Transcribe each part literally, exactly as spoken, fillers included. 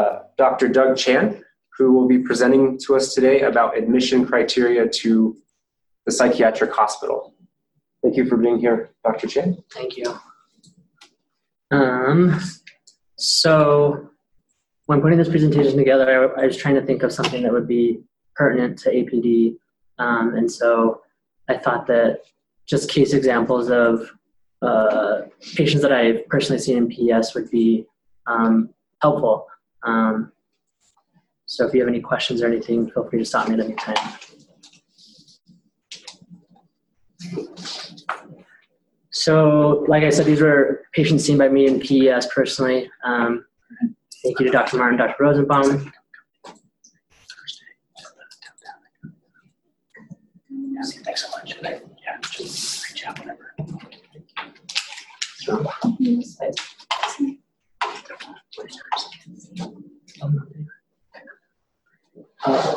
uh, Doctor Doug Chan, who will be presenting to us today about admission criteria to the psychiatric hospital. Thank you for being here, Doctor Chan. Thank you. Um, so when putting this presentation together, I, I was trying to think of something that would be pertinent to A P D. Um, and so I thought that just case examples of uh, patients that I've personally seen in P E S would be um, helpful. Um, so if you have any questions or anything, feel free to stop me at any time. So, like I said, these were patients seen by me in P E S personally. Um, thank you to Doctor Martin, Doctor Rosenbaum. Yeah, thanks so much. Yeah, just reach out whenever. So, uh,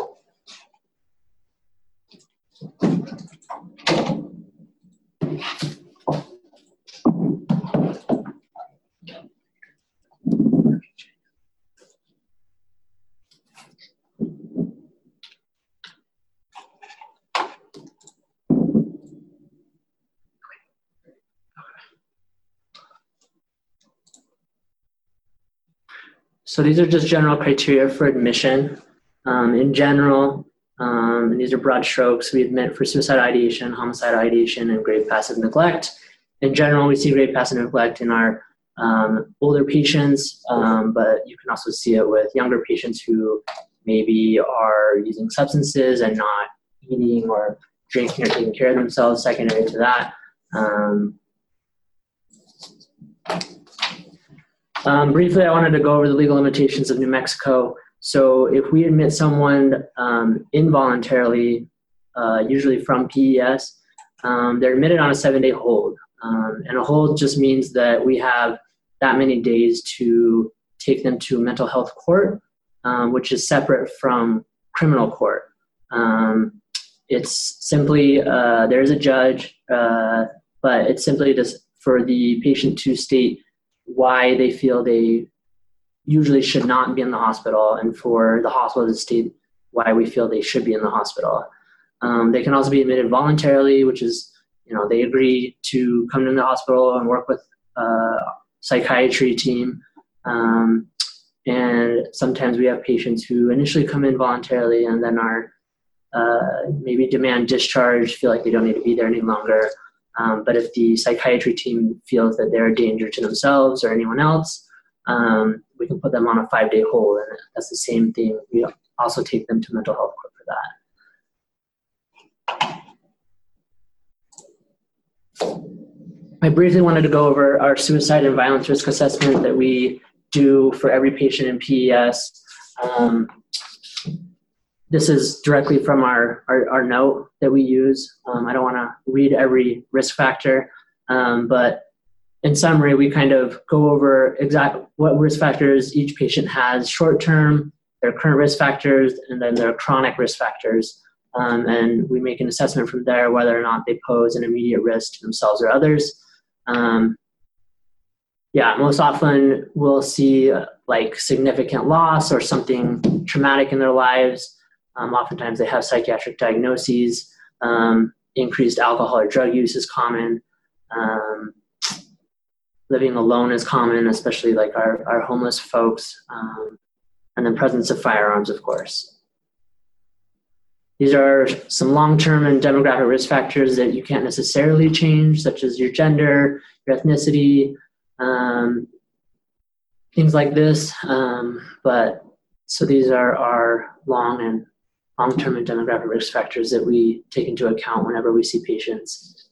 So these are just general criteria for admission. Um, in general, um, and these are broad strokes, we admit for suicide ideation, homicide ideation, and grave passive neglect. In general, we see grave passive neglect in our um, older patients, um, but you can also see it with younger patients who maybe are using substances and not eating or drinking or taking care of themselves secondary to that. Um, Um, briefly, I wanted to go over the legal limitations of New Mexico. So if we admit someone um, involuntarily, uh, usually from P E S, um, they're admitted on a seven-day hold. Um, and a hold just means that we have that many days to take them to mental health court, um, which is separate from criminal court. Um, it's simply, uh, there's a judge, uh, but it's simply just for the patient to state why they feel they usually should not be in the hospital, and for the hospital to state why we feel they should be in the hospital. Um, they can also be admitted voluntarily, which is, you know, they agree to come to the hospital and work with a psychiatry team. Um, and sometimes we have patients who initially come in voluntarily and then are uh, maybe demand discharge, feel like they don't need to be there any longer. Um, but if the psychiatry team feels that they're a danger to themselves or anyone else, um, we can put them on a five-day hold, and that's the same thing. We also take them to mental health court for that. I briefly wanted to go over our suicide and violence risk assessment that we do for every patient in P E S. Um, This is directly from our, our, our note that we use. Um, I don't want to read every risk factor, um, but in summary, we kind of go over exact what risk factors each patient has short-term, their current risk factors, and then their chronic risk factors. Um, and we make an assessment from there whether or not they pose an immediate risk to themselves or others. Um, yeah, most often we'll see uh, like significant loss or something traumatic in their lives. Um, oftentimes they have psychiatric diagnoses. Um, increased alcohol or drug use is common. Um, living alone is common, especially like our, our homeless folks. Um, and then presence of firearms, of course. These are some long-term and demographic risk factors that you can't necessarily change, such as your gender, your ethnicity, um, things like this. Um, but so these are our long and long-term and demographic risk factors that we take into account whenever we see patients.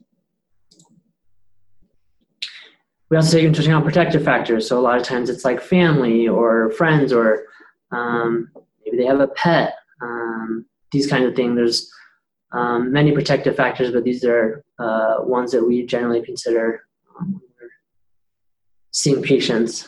We also take into account protective factors. So a lot of times it's like family or friends, or um, maybe they have a pet, um, these kinds of things. There's um, many protective factors, but these are uh, ones that we generally consider um, when we're seeing patients.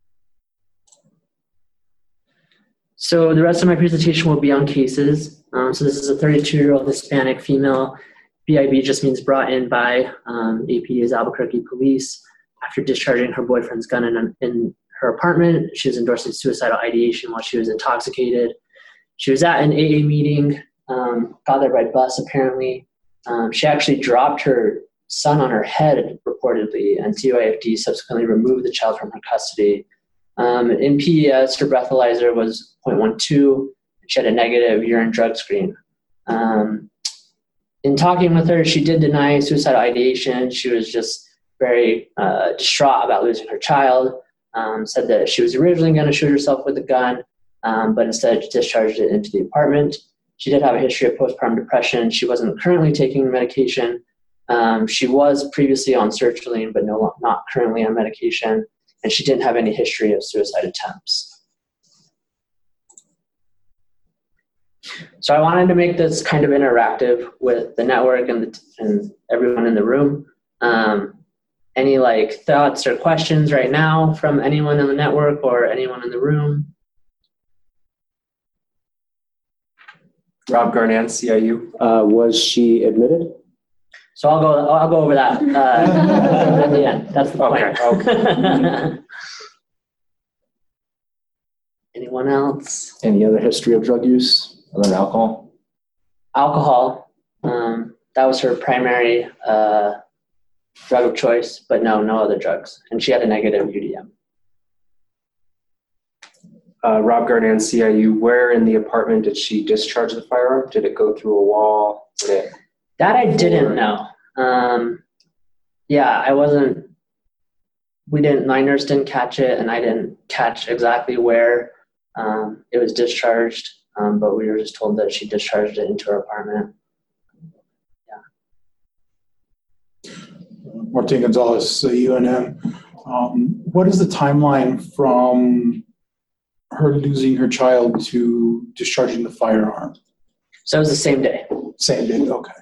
So the rest of my presentation will be on cases. Um, so this is a thirty-two-year-old Hispanic female. B I B just means brought in by um, A P D's Albuquerque police after discharging her boyfriend's gun in, in her apartment. She was endorsing suicidal ideation while she was intoxicated. She was at an A A meeting, um, got there by bus apparently. Um, she actually dropped her son on her head reportedly, and C Y F D subsequently removed the child from her custody. Um, in P E S, her breathalyzer was zero point one two. She had a negative urine drug screen. Um, in talking with her, she did deny suicidal ideation. She was just very uh, distraught about losing her child. Um, said that she was originally going to shoot herself with a gun, um, but instead discharged it into the apartment. She did have a history of postpartum depression. She wasn't currently taking medication. Um, she was previously on sertraline, but no, not currently on medication. And she didn't have any history of suicide attempts. So I wanted to make this kind of interactive with the network and, the, and everyone in the room. Um, any like thoughts or questions right now from anyone in the network or anyone in the room? Rob Garnan, C I U. Uh, was she admitted? So I'll go. I'll go over that uh, at the end. That's the point. Okay. Anyone else? Any other history of drug use other than alcohol? Alcohol. Um, that was her primary uh, drug of choice, but no, no other drugs. And she had a negative U D M. Uh, Rob Garnan, C I U. Where in the apartment did she discharge the firearm? Did it go through a wall? Did it? That I didn't know. Um, yeah, I wasn't. We didn't. My nurse didn't catch it, and I didn't catch exactly where um, it was discharged. Um, but we were just told that she discharged it into her apartment. Yeah. Martin Gonzalez, U N M. Um, what is the timeline from her losing her child to discharging the firearm? So it was the same day. Same day, okay.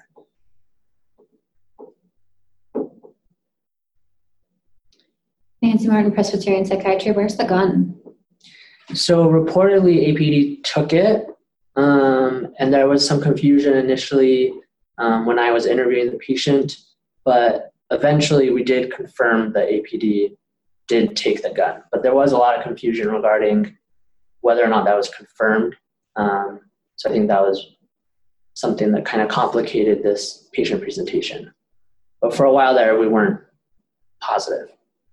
Nancy Martin, Presbyterian Psychiatry. Where's the gun? So reportedly A P D took it, um, and there was some confusion initially um, when I was interviewing the patient, but eventually we did confirm that A P D did take the gun. But there was a lot of confusion regarding whether or not that was confirmed. Um, so I think that was something that kind of complicated this patient presentation. But for a while there, we weren't positive.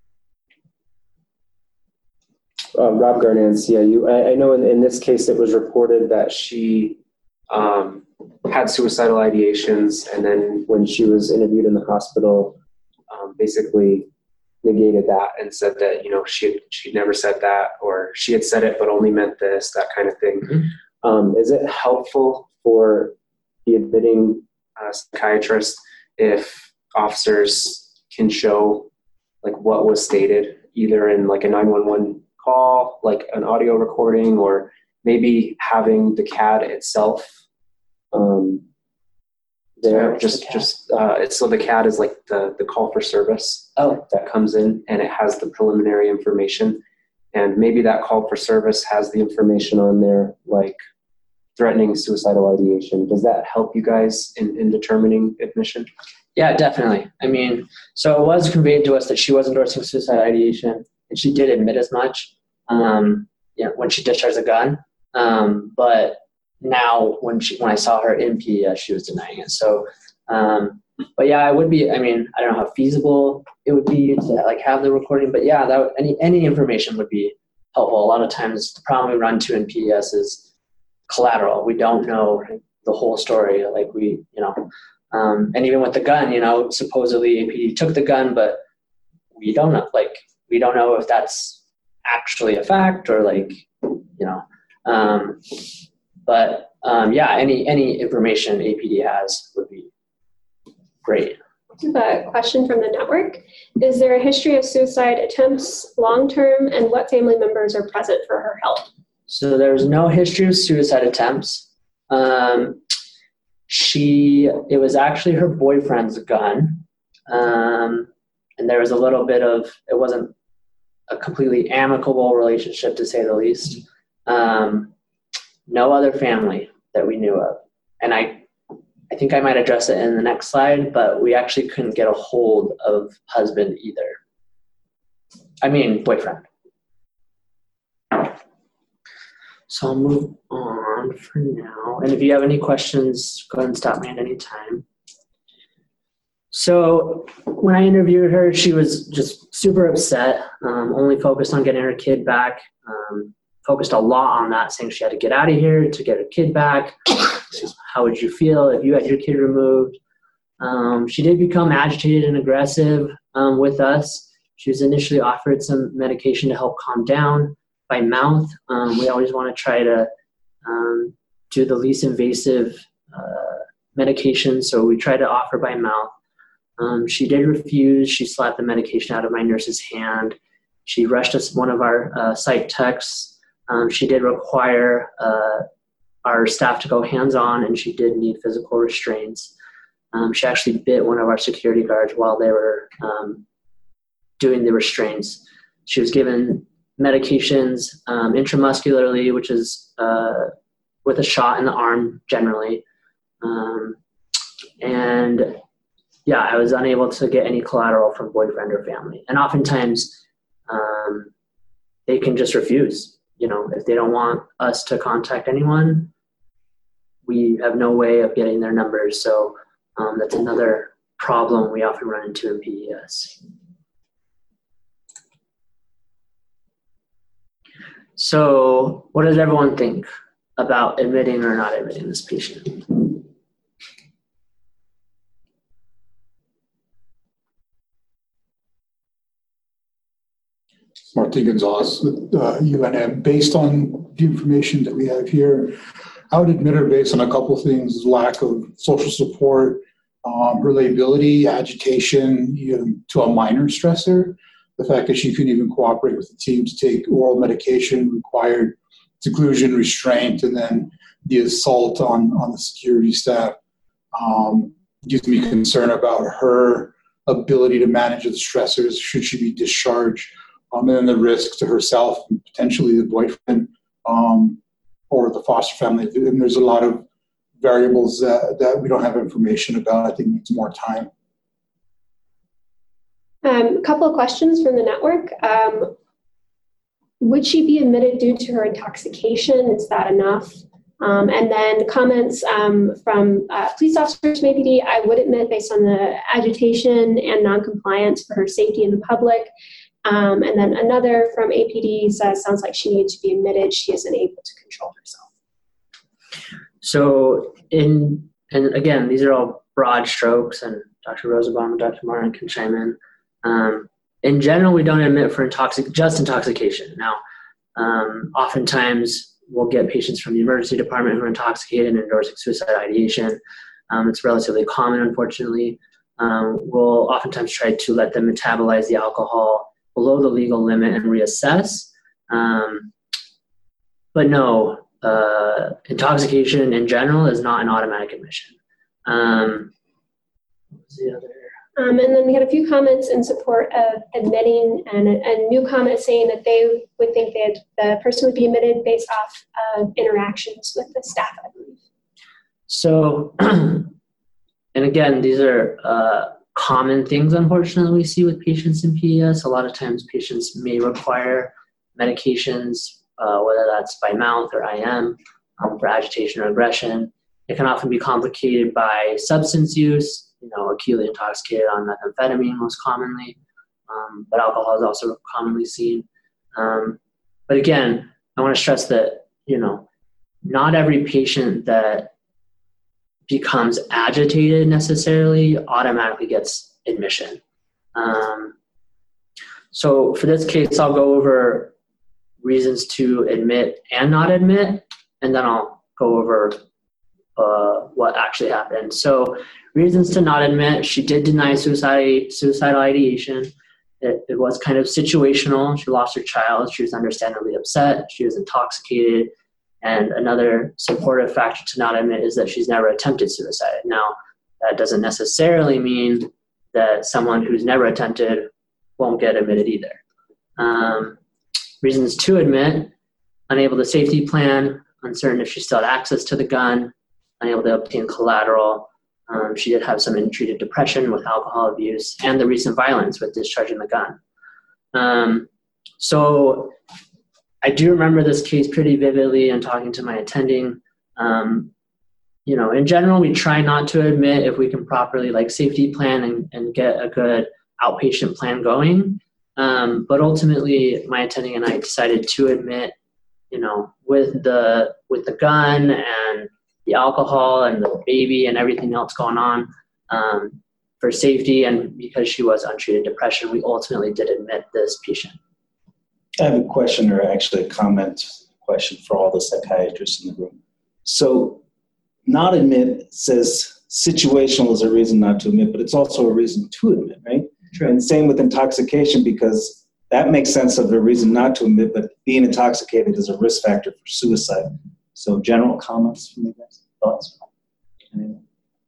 Uh, Rob Garnan, C I U. I, I know in, in this case it was reported that she Um, had suicidal ideations, and then when she was interviewed in the hospital, um, basically negated that and said that, you know, she she never said that, or she had said it but only meant this, that kind of thing. Mm-hmm. um, is it helpful for the admitting Uh, psychiatrist if officers can show like what was stated either in like a nine one one call, like an audio recording, or maybe having the C A D itself um, there? What's just the C A D? just uh, it's so the C A D is like the the call for service Oh, that comes in, and it has the preliminary information, and maybe that call for service has the information on there like threatening suicidal ideation. Does that help you guys in, in determining admission? yeah, definitely. I mean, so it was conveyed to us that she was endorsing suicide ideation, and she did admit as much um, you know, when she discharged a gun. Um, but now when she when I saw her in P E S, she was denying it. So, um, but yeah, it would be. I mean, I don't know how feasible it would be to like have the recording, but yeah, that would, any any information would be helpful. A lot of times, the problem we run to in P E S is collateral. We don't know the whole story. Like we, you know, um, and even with the gun, you know, supposedly A P D took the gun, but we don't know. Like we don't know if that's actually a fact or like, you know. Um, but um, yeah, any any information A P D has would be great. I have a question from the network. Is there a history of suicide attempts long-term, and what family members are present for her help? So there's no history of suicide attempts. Um, she, it was actually her boyfriend's gun. Um, and there was a little bit of, it wasn't a completely amicable relationship to say the least. Um, no other family that we knew of. And I, I think I might address it in the next slide, but we actually couldn't get a hold of husband either. I mean, boyfriend. So I'll move on for now. And if you have any questions, go ahead and stop me at any time. So when I interviewed her, she was just super upset, um, only focused on getting her kid back, um, focused a lot on that, saying she had to get out of here to get her kid back. How would you feel if you had your kid removed? Um, she did become agitated and aggressive um, with us. She was initially offered some medication to help calm down by mouth. Um, we always want to try to um, do the least invasive uh, medication, so we try to offer by mouth. Um, she did refuse. She slapped the medication out of my nurse's hand. She rushed us one of our uh, site techs. Um, she did require uh, our staff to go hands-on, and she did need physical restraints. Um, she actually bit one of our security guards while they were um, doing the restraints. She was given medications um, intramuscularly, which is uh, with a shot in the arm generally. Um, and yeah, I was unable to get any collateral from boyfriend or family. And oftentimes um, they can just refuse. You know, if they don't want us to contact anyone, we have no way of getting their numbers. So um, that's another problem we often run into in P E S. So what does everyone think about admitting or not admitting this patient? Marty Gonzalez with uh, U N M. Based on the information that we have here, I would admit her based on a couple of things: lack of social support, um, relatability, agitation, even to a minor stressor. The fact that she couldn't even cooperate with the team to take oral medication, required seclusion, restraint, and then the assault on, on the security staff um, gives me concern about her ability to manage the stressors should she be discharged. Um, and then the risk to herself and potentially the boyfriend um, or the foster family. And there's a lot of variables that, that we don't have information about. I think needs more time. Um, a couple of questions from the network. Um, would she be admitted due to her intoxication? Is that enough? Um, and then comments um, from uh, police officers from A P D. I would admit based on the agitation and noncompliance for her safety in the public. Um, and then another from A P D says, sounds like she needed to be admitted. She isn't able to control herself. So in, and again, these are all broad strokes, and Doctor Rosenbaum and Doctor Martin can chime in. Um, in general, we don't admit for intoxic, just intoxication. Now, um, oftentimes we'll get patients from the emergency department who are intoxicated and endorsing suicide ideation. Um, it's relatively common, unfortunately. Um, we'll oftentimes try to let them metabolize the alcohol below the legal limit and reassess. Um, but no, uh, intoxication in general is not an automatic admission. Um, what was the other? Um, and then we had a few comments in support of admitting, and a, a new comment saying that they would think that the person would be admitted based off of interactions with the staff, I believe. So, and again, these are uh, common things, unfortunately, we see with patients in P E S. A lot of times patients may require medications, uh, whether that's by mouth or I M, um, for agitation or aggression. It can often be complicated by substance use, you know, acutely intoxicated on methamphetamine most commonly, um, but alcohol is also commonly seen. Um, but again, I want to stress that, you know, not every patient that becomes agitated necessarily automatically gets admission. Um, so for this case, I'll go over reasons to admit and not admit, and then I'll go over uh, what actually happened. So reasons to not admit: she did deny suicide, suicidal ideation. It, it was kind of situational. She lost her child. She was understandably upset. She was intoxicated. And another supportive factor to not admit is that she's never attempted suicide. Now, that doesn't necessarily mean that someone who's never attempted won't get admitted either. Um, reasons to admit: unable to safety plan, uncertain if she still had access to the gun, unable to obtain collateral. Um, she did have some untreated depression with alcohol abuse and the recent violence with discharging the gun. Um, so I do remember this case pretty vividly and talking to my attending. Um, you know, in general, we try not to admit if we can properly like safety plan and, and get a good outpatient plan going. Um, but ultimately, my attending and I decided to admit, you know, with the with the gun and the alcohol and the baby and everything else going on, um, for safety and because she was untreated depression, we ultimately did admit this patient. I have a question, or actually a comment question for all the psychiatrists in the room. So not admit says situational is a reason not to admit, but it's also a reason to admit, right? True. And same with intoxication, because that makes sense of the reason not to admit, but being intoxicated is a risk factor for suicide. So general comments from you guys? Thoughts? Anyone?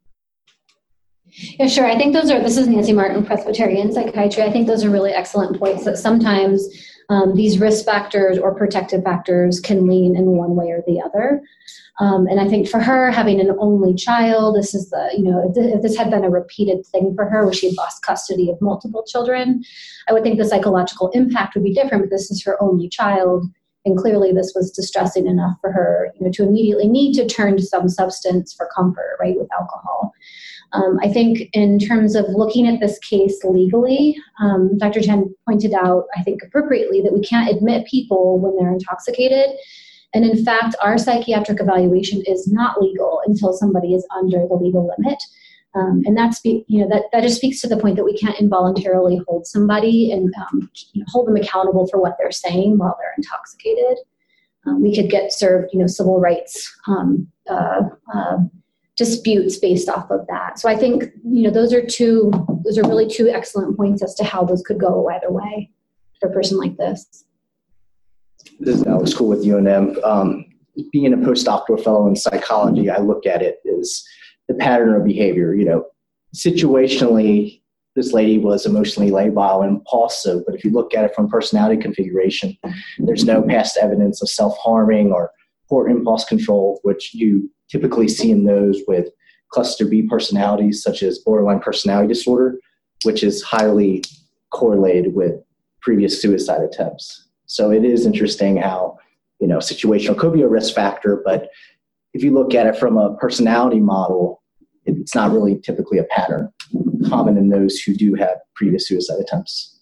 Yeah, sure. I think those are, this is Nancy Martin, Presbyterian Psychiatry. I think those are really excellent points that sometimes um, these risk factors or protective factors can lean in one way or the other. Um, and I think for her, having an only child, this is the, you know, if, th- if this had been a repeated thing for her where she had lost custody of multiple children, I would think the psychological impact would be different, but this is her only child. And clearly this was distressing enough for her, you know, to immediately need to turn to some substance for comfort, right, with alcohol. Um, I think in terms of looking at this case legally, um, Doctor Chen pointed out, I think appropriately, that we can't admit people when they're intoxicated. And in fact, our psychiatric evaluation is not legal until somebody is under the legal limit. Um, and that's, you know, that, that just speaks to the point that we can't involuntarily hold somebody and um, you know, hold them accountable for what they're saying while they're intoxicated. Um, we could get served, you know, civil rights um, uh, uh, disputes based off of that. So I think, you know, those are two, those are really two excellent points as to how those could go either way for a person like this. This is Alex School with U N M. Um, being a postdoctoral fellow in psychology, I look at it as the pattern of behavior. You know, situationally, this lady was emotionally labile and impulsive, but if you look at it from personality configuration, there's no past evidence of self-harming or poor impulse control, which you typically see in those with cluster B personalities, such as borderline personality disorder, which is highly correlated with previous suicide attempts. So it is interesting how, you know, situational could be a risk factor, but if you look at it from a personality model, it's not really typically a pattern common in those who do have previous suicide attempts.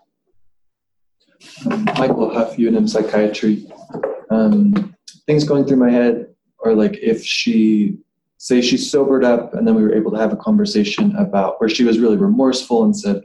Um, Michael Huff, U N M Psychiatry. Um, things going through my head are like if she, say she sobered up and then we were able to have a conversation about where she was really remorseful and said,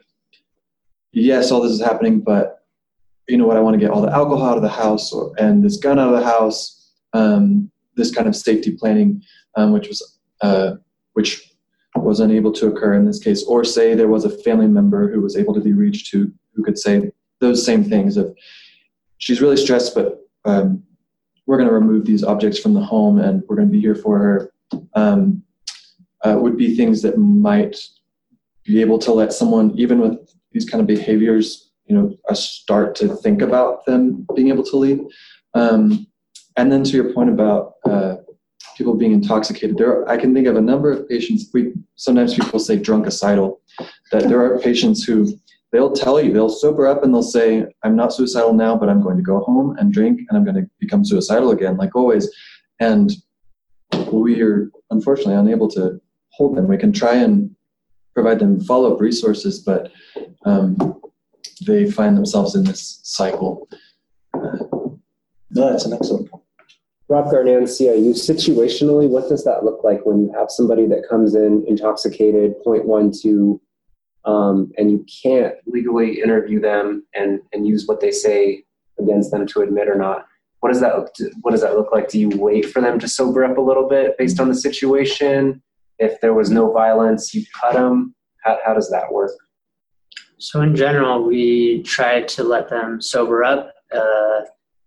yes, all this is happening, but you know what, I want to get all the alcohol out of the house or, and this gun out of the house, um, this kind of safety planning, um, which was uh, which was unable to occur in this case. Or say there was a family member who was able to be reached who, who could say those same things of, she's really stressed, but um, we're going to remove these objects from the home and we're going to be here for her, um, uh, would be things that might be able to let someone, even with these kind of behaviors, you know, uh, start to think about them being able to leave. Um, and then to your point about uh, people being intoxicated, there are, I can think of a number of patients, we sometimes people say drunkicidal, that there are patients who they'll tell you, they'll sober up and they'll say, I'm not suicidal now, but I'm going to go home and drink and I'm going to become suicidal again, like always. And we are unfortunately unable to hold them. We can try and provide them follow-up resources, but um, they find themselves in this cycle. Uh, No, that's an excellent point. Rob Garnan, C I U, situationally, what does that look like when you have somebody that comes in intoxicated, point one two, um, and you can't legally interview them and, and use what they say against them to admit or not? What does that what does that look like? Do you wait for them to sober up a little bit based on the situation? If there was no violence, you cut them. How, how does that work? So in general, we try to let them sober up, uh,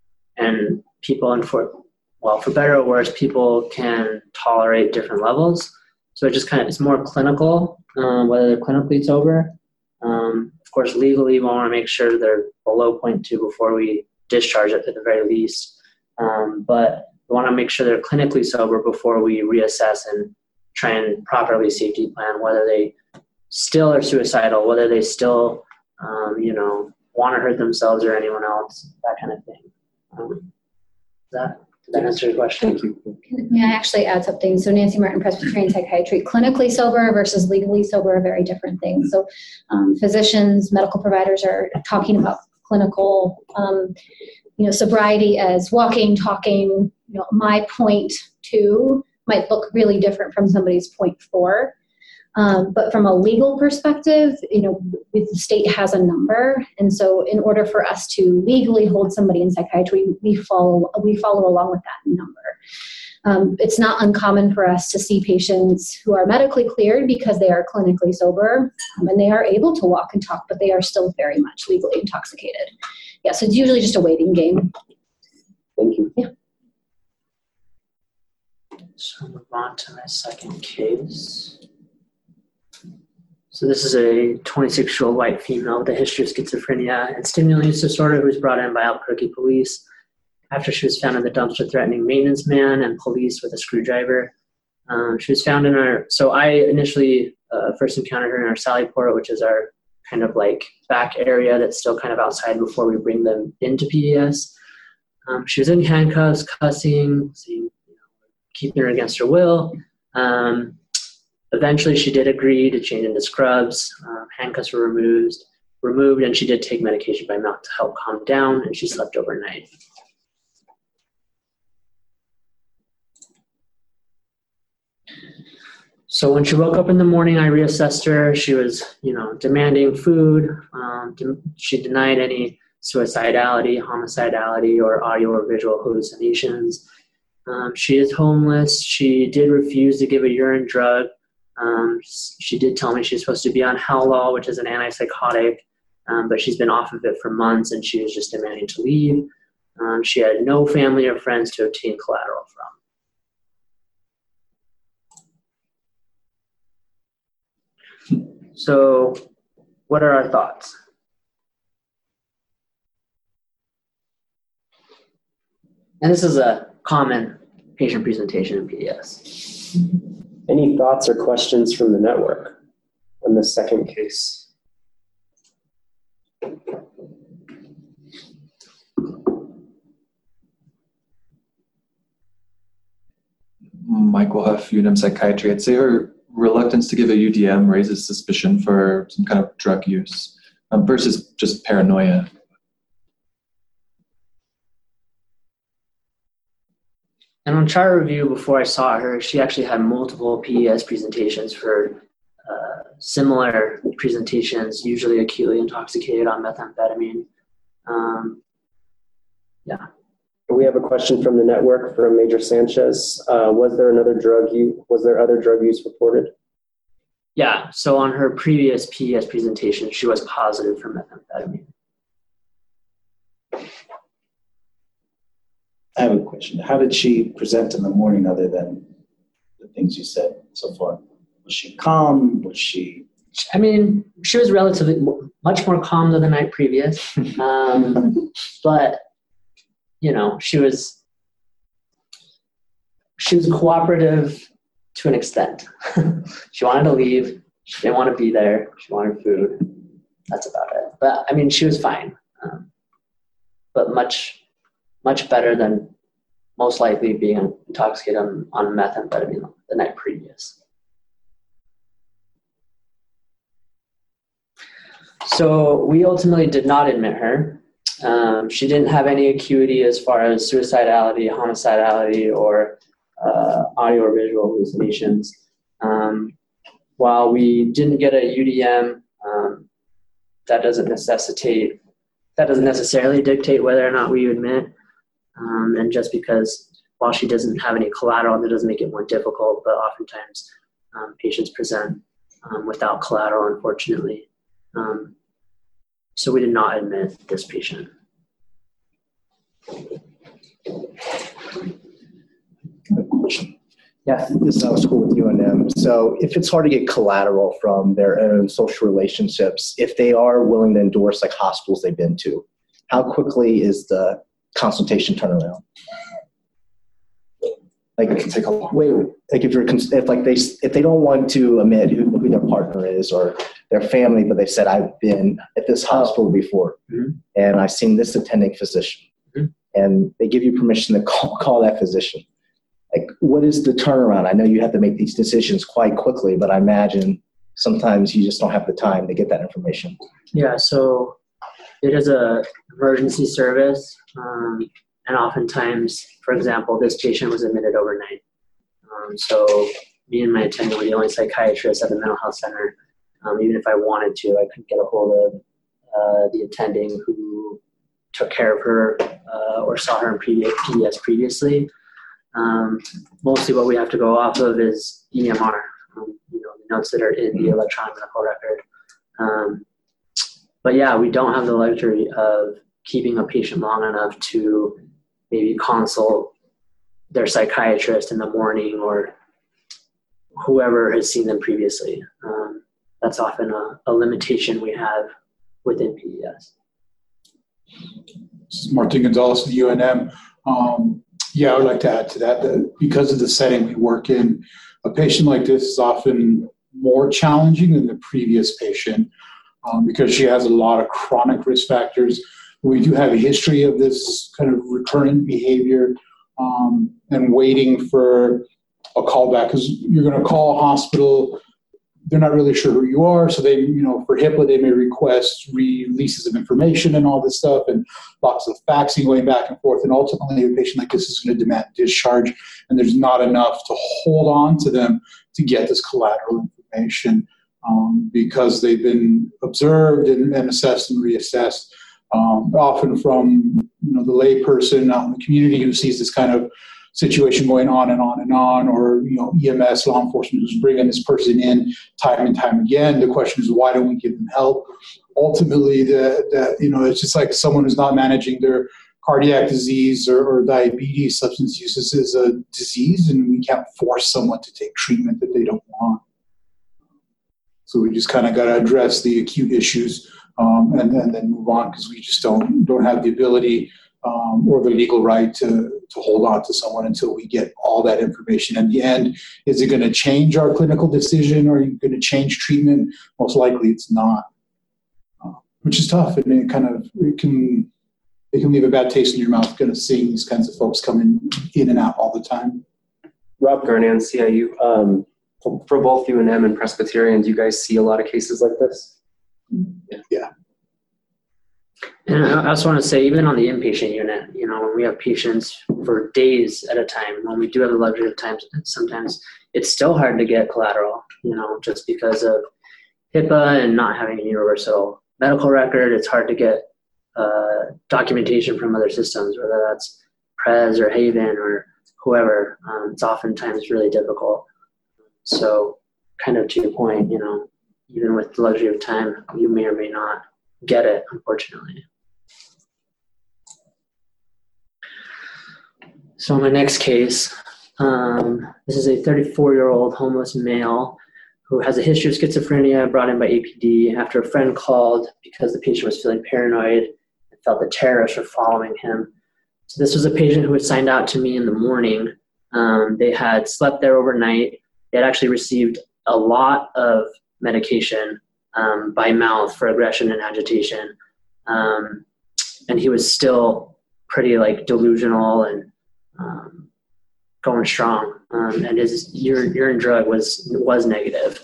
and people, in for, well, for better or worse, people can tolerate different levels. So it just kind of, it's more clinical, um, whether they're clinically sober. Um, of course, legally, we want to make sure they're below point two before we discharge it at the very least. Um, but we want to make sure they're clinically sober before we reassess and try and properly safety plan whether they still are suicidal, whether they still, um, you know, want to hurt themselves or anyone else, that kind of thing. Um, that, did that answer your question? Thank you. May I actually add something? So Nancy Martin, Presbyterian Psychiatry, clinically sober versus legally sober are very different things. So um, physicians, medical providers are talking about clinical, um, you know, sobriety as walking, talking. You know, my point two might look really different from somebody's point four. Um, but from a legal perspective, you know, the state has a number, and so in order for us to legally hold somebody in psychiatry, we follow we follow along with that number. Um, it's not uncommon for us to see patients who are medically cleared because they are clinically sober um, and they are able to walk and talk, but they are still very much legally intoxicated. Yeah, so it's usually just a waiting game. Thank you. Yeah. So I'll move on to my second case. So this is a twenty-six-year-old white female with a history of schizophrenia and stimulant use disorder who was brought in by Albuquerque police after she was found in the dumpster threatening maintenance man and police with a screwdriver. Um, she was found in our, so I initially uh, first encountered her in our Sally Port, which is our kind of like back area that's still kind of outside before we bring them into P D S. Um, she was in handcuffs, cussing, saying, you know, keeping her against her will. Um, Eventually, she did agree to change into scrubs. Um, handcuffs were removed, removed, and she did take medication by mouth to help calm down, and she slept overnight. So when she woke up in the morning, I reassessed her. She was, you know, demanding food. Um, de- she denied any suicidality, homicidality, or audio or visual hallucinations. Um, she is homeless. She did refuse to give a urine drug. Um, she did tell me she's supposed to be on Haldol, which is an antipsychotic, um, but she's been off of it for months, and she was just demanding to leave. Um, she had no family or friends to obtain collateral from. So what are our thoughts? And this is a common patient presentation in P D S. Any thoughts or questions from the network on this second case? Michael Huff, U N M Psychiatry. I'd say her reluctance to give a U D M raises suspicion for some kind of drug use um, versus just paranoia. And on chart review, before I saw her, she actually had multiple P D S presentations for uh, similar presentations, usually acutely intoxicated on methamphetamine. Um, yeah. We have a question from the network from Major Sanchez. Uh, was there another drug use? Was there other drug use reported? Yeah. So on her previous P D S presentation, she was positive for methamphetamine. I have a question. How did she present in the morning other than the things you said so far? Was she calm? Was she... I mean, she was relatively much more calm than the night previous. Um, but, you know, she was, she was cooperative to an extent. She wanted to leave. She didn't want to be there. She wanted food. That's about it. But, I mean, she was fine. Um, but much... much better than most likely being intoxicated on, on methamphetamine the night previous. So we ultimately did not admit her. Um, she didn't have any acuity as far as suicidality, homicidality, or uh, audio or visual hallucinations. Um, while we didn't get a U D M, um, that doesn't necessitate, that doesn't necessarily dictate whether or not we admit. Um, and just because while she doesn't have any collateral, that doesn't make it more difficult, but oftentimes um, patients present um, without collateral, unfortunately. Um, so we did not admit this patient. Yeah, this is our school with U N M. So if it's hard to get collateral from their own social relationships, if they are willing to endorse like hospitals they've been to, how quickly is the consultation turnaround? Like, It can take a long wait, like if you're if like they if they don't want to admit who, who their partner is or their family, but they said I've been at this hospital before, mm-hmm. and I've seen this attending physician, mm-hmm. and they give you permission to call, call that physician. Like, what is the turnaround? I know you have to make these decisions quite quickly, but I imagine sometimes you just don't have the time to get that information. Yeah, so it is a emergency service, um, and oftentimes, for example, this patient was admitted overnight. Um, so me and my attendant were the only psychiatrists at the mental health center. Um, even if I wanted to, I couldn't get a hold of uh, the attending who took care of her uh, or saw her in previous P D S previously. Um, mostly what we have to go off of is E M R, um, you know, the notes that are in the electronic medical record. Um, but yeah, we don't have the luxury of keeping a patient long enough to maybe consult their psychiatrist in the morning or whoever has seen them previously. Um, that's often a, a limitation we have within P D S. This is Martin Gonzalez with U N M. Um, yeah, I would like to add to that, that because of the setting we work in, a patient like this is often more challenging than the previous patient um, because she has a lot of chronic risk factors. We do have a history of this kind of recurrent behavior um, and waiting for a callback, because you're going to call a hospital, they're not really sure who you are, so they, you know, for HIPAA, they may request releases of information and all this stuff, and lots of faxing going back and forth, and ultimately a patient like this is going to demand discharge, and there's not enough to hold on to them to get this collateral information um, because they've been observed and, and assessed and reassessed, um, often from, you know, the lay person out in the community who sees this kind of situation going on and on and on, or, you know, E M S, law enforcement who's bringing this person in time and time again. The question is, why don't we give them help? Ultimately, the, the you know, it's just like someone who's not managing their cardiac disease or, or diabetes. Substance use is a disease, and we can't force someone to take treatment that they don't want. So we just kind of got to address the acute issues um, and, and then move on, because we just don't don't have the ability Um, or the legal right to, to hold on to someone until we get all that information. In the end, is it going to change our clinical decision, or are you going to change treatment? Most likely it's not, uh, which is tough. And it kind of, it can, it can leave a bad taste in your mouth, kind of seeing these kinds of folks coming in and out all the time. Rob Garnan, C I U. Um, for, for both U N M and Presbyterian, do you guys see a lot of cases like this? Yeah. yeah. And I also want to say, even on the inpatient unit, you know, when we have patients for days at a time, when we do have the luxury of time, sometimes it's still hard to get collateral, you know, just because of HIPAA and not having a universal medical record. It's hard to get uh, documentation from other systems, whether that's Pres or Haven or whoever. Um, it's oftentimes really difficult. So kind of to your point, you know, even with the luxury of time, you may or may not get it, unfortunately. So my next case, um, this is a thirty-four-year-old homeless male who has a history of schizophrenia, brought in by A P D after a friend called because the patient was feeling paranoid and felt that terrorists were following him. So this was a patient who had signed out to me in the morning. Um, they had slept there overnight. They had actually received a lot of medication um, by mouth for aggression and agitation. Um, and he was still pretty like delusional and um, going strong. Um, and his urine, urine drug was, was negative.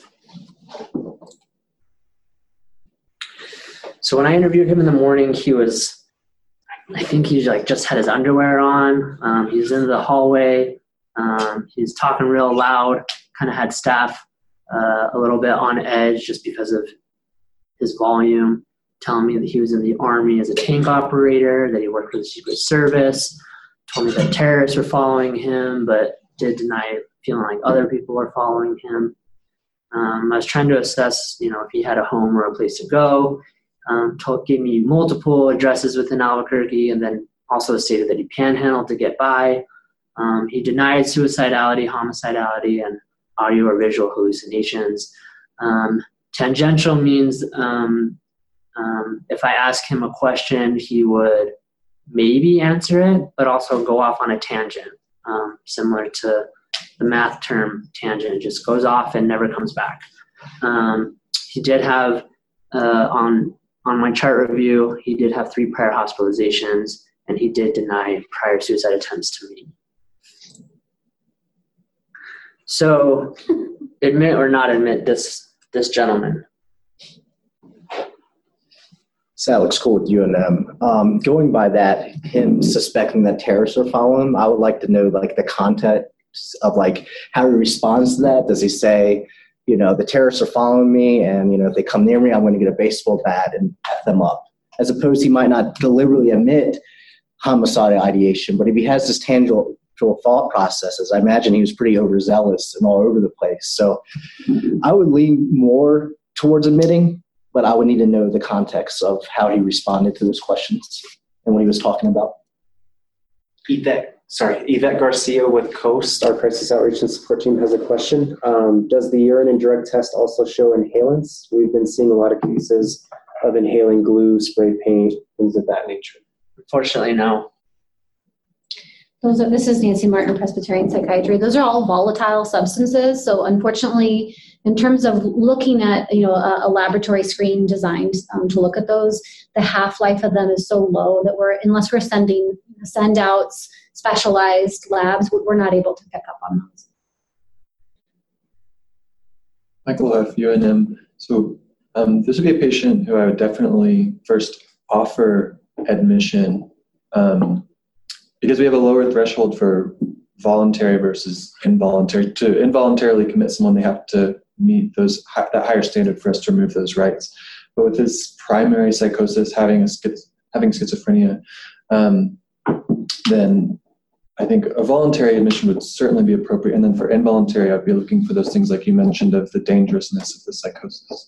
So when I interviewed him in the morning, he was, I think he like just had his underwear on. Um, he was in the hallway. Um, he was talking real loud, kind of had staff uh, a little bit on edge just because of his volume, telling me that he was in the Army as a tank operator, that he worked for the Secret Service, told me that terrorists were following him, but did deny feeling like other people were following him. Um, I was trying to assess, you know, if he had a home or a place to go. Um, told, gave me multiple addresses within Albuquerque, and then also stated that he panhandled to get by. Um, he denied suicidality, homicidality, and audio or visual hallucinations. Um, tangential means um, um, if I ask him a question, he would maybe answer it, but also go off on a tangent, um, similar to the math term tangent. It just goes off and never comes back. Um, he did have, uh, on, on my chart review, he did have three prior hospitalizations and he did deny prior suicide attempts to me. So, admit or not admit this this gentleman. So Alex Cole with U N M. Um, going by that, him suspecting that terrorists are following him, I would like to know like the context of like how he responds to that. Does he say, you know, the terrorists are following me, and you know if they come near me, I'm going to get a baseball bat and F them up? As opposed, he might not deliberately admit homicidal ideation, but if he has this tangible thought processes, I imagine he was pretty overzealous and all over the place. So I would lean more towards admitting, but I would need to know the context of how he responded to those questions and what he was talking about. Yvette, sorry, Yvette Garcia with Coast. Our crisis outreach and support team has a question. Um, does the urine and drug test also show inhalants? We've been seeing a lot of cases of inhaling glue, spray paint, things of that nature. Unfortunately, no. Those are, this is Nancy Martin, Presbyterian Psychiatry. Those are all volatile substances. So unfortunately, in terms of looking at, you know, a, a laboratory screen designed um, to look at those, the half-life of them is so low that we're, unless we're sending send outs, specialized labs, we're not able to pick up on those. Michael F., U N M. So um, this would be a patient who I would definitely first offer admission um, because we have a lower threshold for voluntary versus involuntary. To involuntarily commit someone, they have to meet those that higher standard for us to remove those rights. But with his primary psychosis, having a schiz- having schizophrenia, um, then I think a voluntary admission would certainly be appropriate. And then for involuntary, I'd be looking for those things like you mentioned of the dangerousness of the psychosis.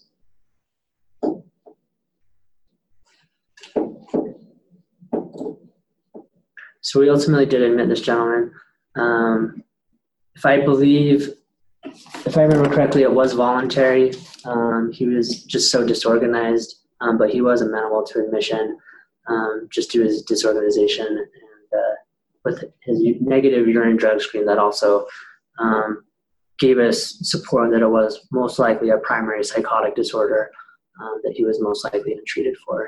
So we ultimately did admit this gentleman. Um, if I believe, if I remember correctly, it was voluntary. Um, he was just so disorganized, um, but he was amenable to admission um, just due to his disorganization and uh, with his negative urine drug screen that also um, gave us support that it was most likely a primary psychotic disorder um, that he was most likely untreated for.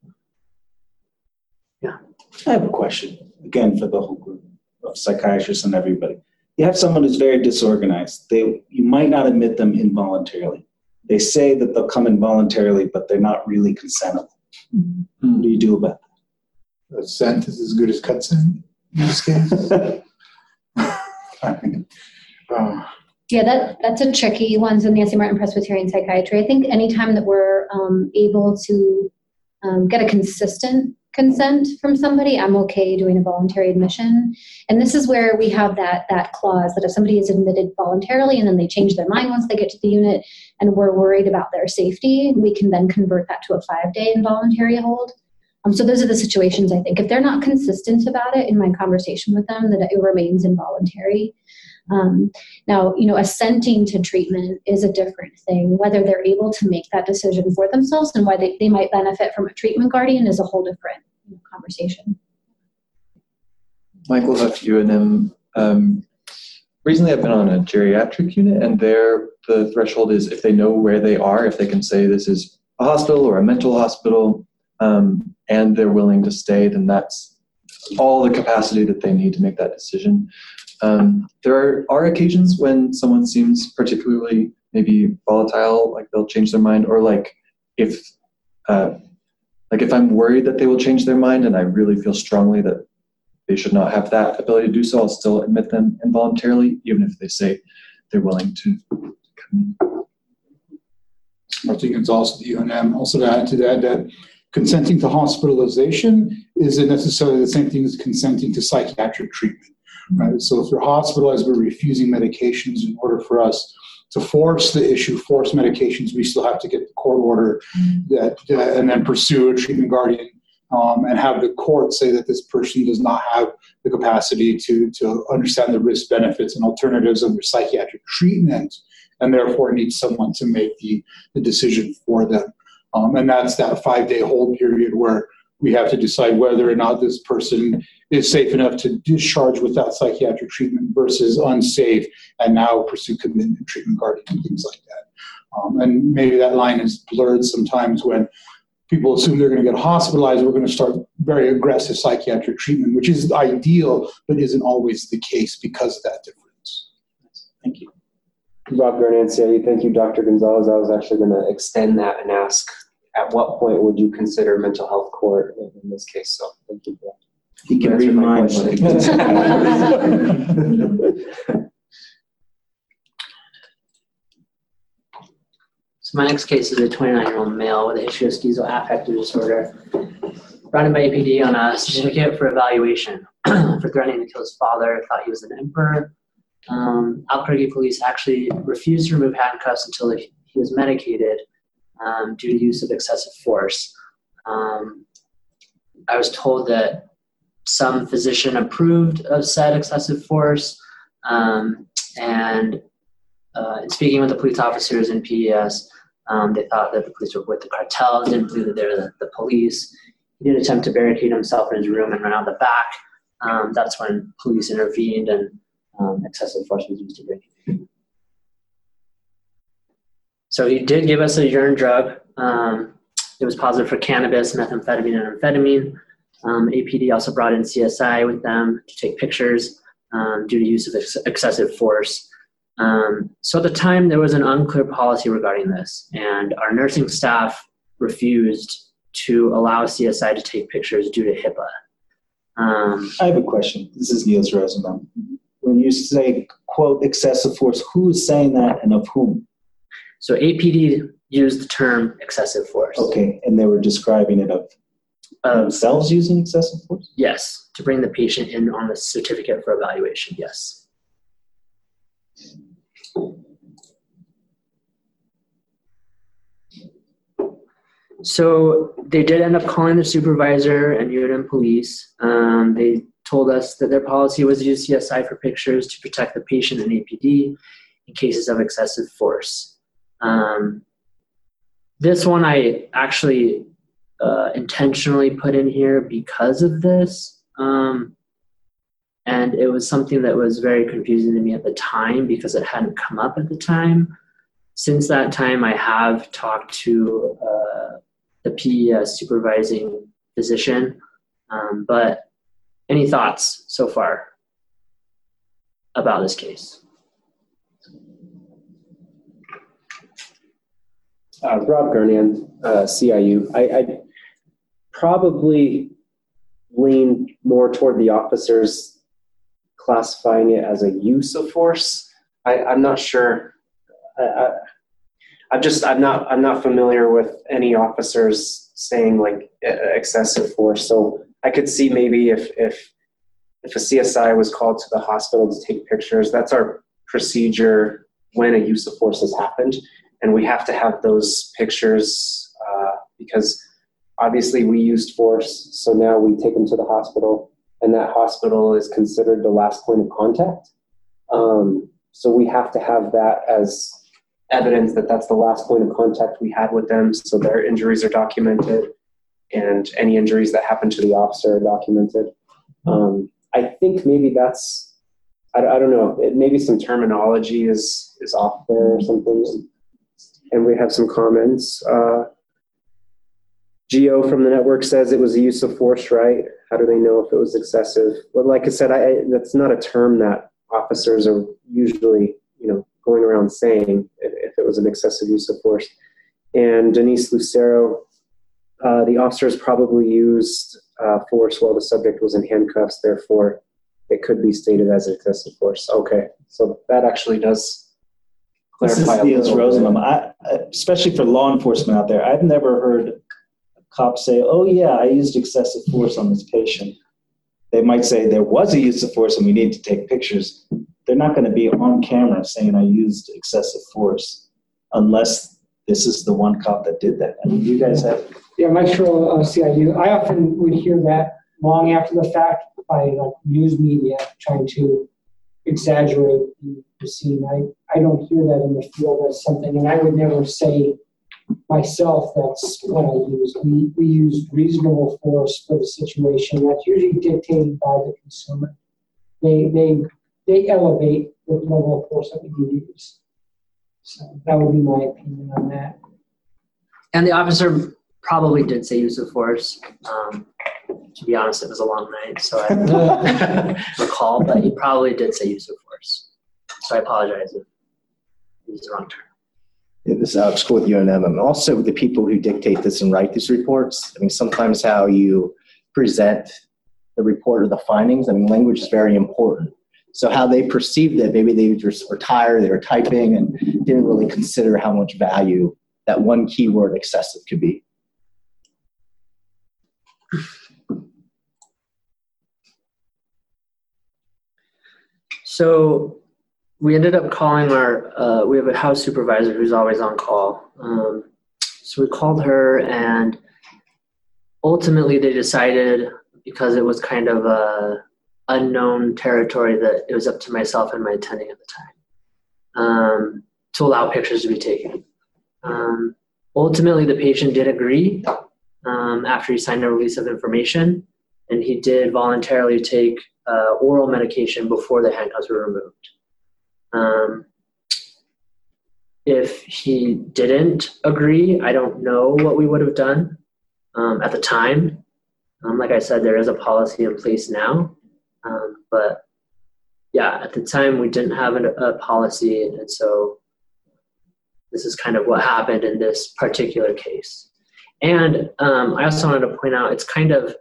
Yeah. I have a question, again, for the whole group of psychiatrists and everybody. You have someone who's very disorganized. They, you might not admit them involuntarily. They say that they'll come involuntarily, but they're not really consentable. Mm-hmm. What do you do about that? Consent is as good as consent in this case. I mean, uh, Yeah, that, that's a tricky one. So Nancy Martin, Presbyterian Psychiatry. I think anytime that we're um, able to um, get a consistent consent from somebody, I'm okay doing a voluntary admission. And this is where we have that that clause that if somebody is admitted voluntarily and then they change their mind once they get to the unit and we're worried about their safety, we can then convert that to a five-day involuntary hold. Um, so those are the situations, I think. If they're not consistent about it in my conversation with them, that it remains involuntary. Um, now, you know, assenting to treatment is a different thing. Whether they're able to make that decision for themselves and why they, they might benefit from a treatment guardian is a whole different conversation. Michael F., U N M. Um, recently I've been on a geriatric unit, and there the threshold is if they know where they are, if they can say this is a hospital or a mental hospital, um, and they're willing to stay, then that's all the capacity that they need to make that decision. Um, there are, are occasions when someone seems particularly maybe volatile, like they'll change their mind, or like if, uh, like if I'm worried that they will change their mind and I really feel strongly that they should not have that ability to do so, I'll still admit them involuntarily, even if they say they're willing to come in. Martin Gonzalez, the U N M. Also to add to that, that consenting to hospitalization isn't necessarily the same thing as consenting to psychiatric treatment. Right? So if they're hospitalized, we're refusing medications. In order for us to force the issue, force medications, we still have to get the court order that, uh, and then pursue a treatment guardian um, and have the court say that this person does not have the capacity to, to understand the risk, benefits, and alternatives of their psychiatric treatment, and therefore needs someone to make the, the decision for them. Um, and that's that five-day hold period where we have to decide whether or not this person is safe enough to discharge without psychiatric treatment versus unsafe and now pursue commitment, treatment guardian, and things like that. Um, and maybe that line is blurred sometimes when people assume they're going to get hospitalized, we're going to start very aggressive psychiatric treatment, which is ideal, but isn't always the case because of that difference. Thank you. Rob Gurnand, C I U. Thank you, Doctor Gonzalez. I was actually going to extend that and ask, at what point would you consider mental health court in this case? So thank you for that. He can read minds. So my next case is a twenty-nine-year-old male with a history of schizoaffective disorder, brought in by A P D on a certificate for evaluation for threatening to kill his father. Thought he was an emperor. Um, Albuquerque police actually refused to remove handcuffs until he was medicated um, due to use of excessive force. Um, I was told that some physician approved of said excessive force, um, and uh, in speaking with the police officers in P E S, um, they thought that the police were with the cartel, didn't believe that they were the, the police. He did attempt to barricade himself in his room and run out the back. Um, that's when police intervened and um, excessive force was used to break him. So he did give us a urine drug. Um, it was positive for cannabis, methamphetamine, and amphetamine. Um, A P D also brought in C S I with them to take pictures um, due to use of ex- excessive force. Um, so at the time, there was an unclear policy regarding this, and our nursing staff refused to allow C S I to take pictures due to HIPAA. Um, I have a question. This is Niels Rosenbaum. When you say, quote, excessive force, who is saying that and of whom? so A P D used the term excessive force. Okay, and they were describing it of Um, themselves using excessive force? yes, to bring the patient in on the certificate for evaluation, yes. So they did end up calling the supervisor and U N M police. Um, they told us that their policy was to use C S I for pictures to protect the patient and A P D in cases of excessive force. Um, this one I actually uh, intentionally put in here because of this. Um, and it was something that was very confusing to me at the time because it hadn't come up at the time. Since that time, I have talked to uh, the P E S supervising physician. Um, but any thoughts so far about this case? Uh, Rob Gurnand, uh, C I U. I, I probably lean more toward the officers classifying it as a use of force. I, I'm not sure. I, I, I'm just I'm not I'm not familiar with any officers saying like excessive force. So I could see maybe if if if a C S I was called to the hospital to take pictures, that's our procedure when a use of force has happened. And we have to have those pictures uh, because obviously we used force. So now we take them to the hospital, and that hospital is considered the last point of contact. Um, so we have to have that as evidence that that's the last point of contact we had with them. So their injuries are documented, and any injuries that happen to the officer are documented. Um, I think maybe that's, I, I don't know, it, maybe some terminology is, is off there or something. And we have some comments. Uh, Geo from the network says it was a use of force, right? How do they know if it was excessive? Well, like I said, I, that's not a term that officers are usually, you know, going around saying if, if it was an excessive use of force. And Denise Lucero, uh, the officers probably used uh, force while the subject was in handcuffs, therefore it could be stated as excessive force. Okay, so that actually does This is Niels Rosenbaum. I, especially for law enforcement out there, I've never heard a cop say, oh yeah, I used excessive force on this patient. They might say there was a use of force and we need to take pictures. They're not going to be on camera saying I used excessive force unless this is the one cop that did that. I mean, you guys have... Yeah, Mike Sherrill, uh, C I U. I often would hear that long after the fact by like news media trying to exaggerate the, the scene. I, I don't hear that in the field as something, and I would never say myself that's what I use. We, we use reasonable force for the situation. That's usually dictated by the consumer. They, they, they elevate the level of force that we use. So that would be my opinion on that. And the officer probably did say use of force. Um, to be honest, it was a long night, so I don't recall, but he probably did say use of force. So I apologize if I used the wrong term. Yeah, this is Alex School with U N M. And also the people who dictate this and write these reports. I mean, sometimes how you present the report or the findings, I mean, language is very important. So how they perceived it, maybe they just were tired, they were typing and didn't really consider how much value that one keyword excessive could be. So we ended up calling our, uh, we have a house supervisor who's always on call. Um, so we called her, and ultimately they decided, because it was kind of a unknown territory, that it was up to myself and my attending at the time um, to allow pictures to be taken. Um, ultimately, the patient did agree um, after he signed a release of information, and he did voluntarily take uh, oral medication before the handcuffs were removed. Um, if he didn't agree, I don't know what we would have done um, at the time. Um, like I said, there is a policy in place now, um, but yeah, at the time we didn't have a, a policy, and so this is kind of what happened in this particular case. And um, I also wanted to point out, it's kind of,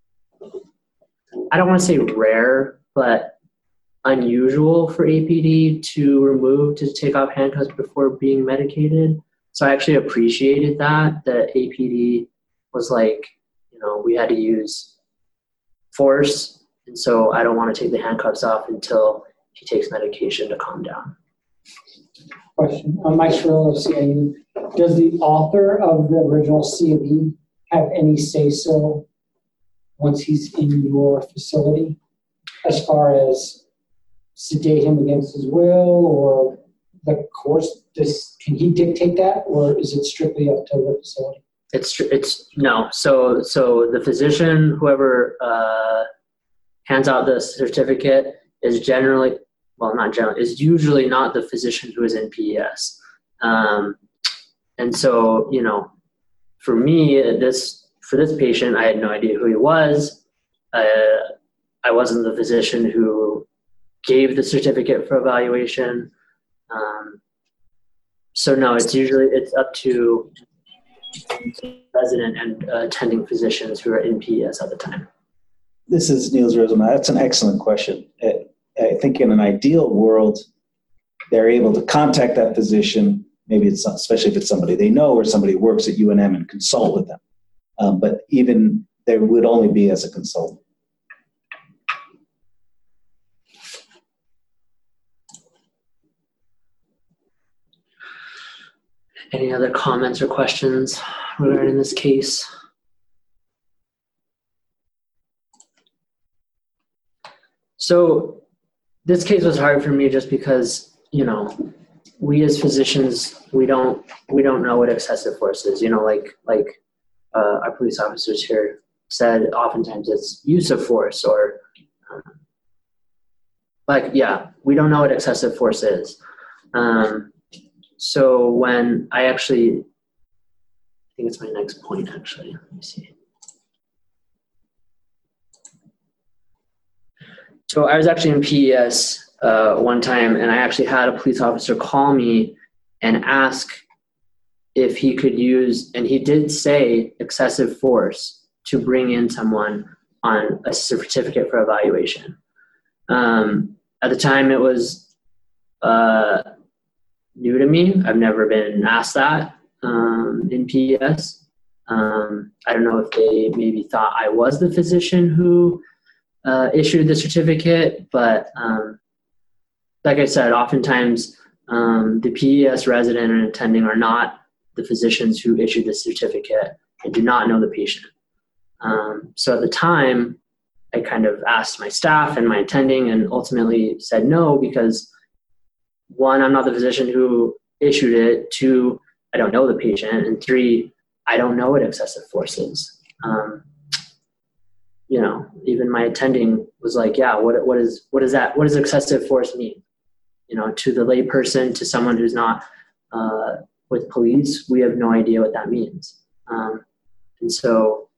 I don't want to say rare, but unusual for A P D to remove, to take off handcuffs before being medicated. So I actually appreciated that, that A P D was like, you know, we had to use force, and so I don't want to take the handcuffs off until he takes medication to calm down. Question. Uh, Mike Cirillo of C I U. Does the author of the original C of E have any say-so once he's in your facility as far as sedate him against his will, or the course? Does, can he dictate that, or is it strictly up to the facility? It's it's no. So so the physician, whoever uh, hands out the certificate, is generally, well, not generally, is usually not the physician who is in P E S. Um, and so, you know, for me, this for this patient, I had no idea who he was. Uh, I wasn't the physician who gave the certificate for evaluation. Um, so no, it's usually it's up to resident and uh, attending physicians who are in P E S at the time. This is Niels Rosenman. That's an excellent question. I think in an ideal world, they're able to contact that physician. Maybe it's not, especially if it's somebody they know or somebody who works at U N M, and consult with them. Um, but even there would only be as a consultant. Any other comments or questions regarding this case? So this case was hard for me just because, you know, we as physicians, we don't we don't know what excessive force is. You know, like like uh, our police officers here said, oftentimes it's use of force, or um, like, yeah, we don't know what excessive force is. Um, So when I actually, I think it's my next point actually, let me see. So I was actually in P E S uh, one time, and I actually had a police officer call me and ask if he could use, and he did say excessive force to bring in someone on a certificate for evaluation. Um, at the time it was, uh, new to me. I've never been asked that um, in P E S. Um, I don't know if they maybe thought I was the physician who uh, issued the certificate, but um, like I said, oftentimes um, the P E S resident and attending are not the physicians who issued the certificate and do not know the patient. Um, so at the time, I kind of asked my staff and my attending, and ultimately said no, because one, I'm not the physician who issued it. Two, I don't know the patient. And three, I don't know what excessive force is. Um, you know, even my attending was like, yeah, what what is what is that? What does excessive force mean? You know, to the lay person, to someone who's not uh, with police, we have no idea what that means. Um, And so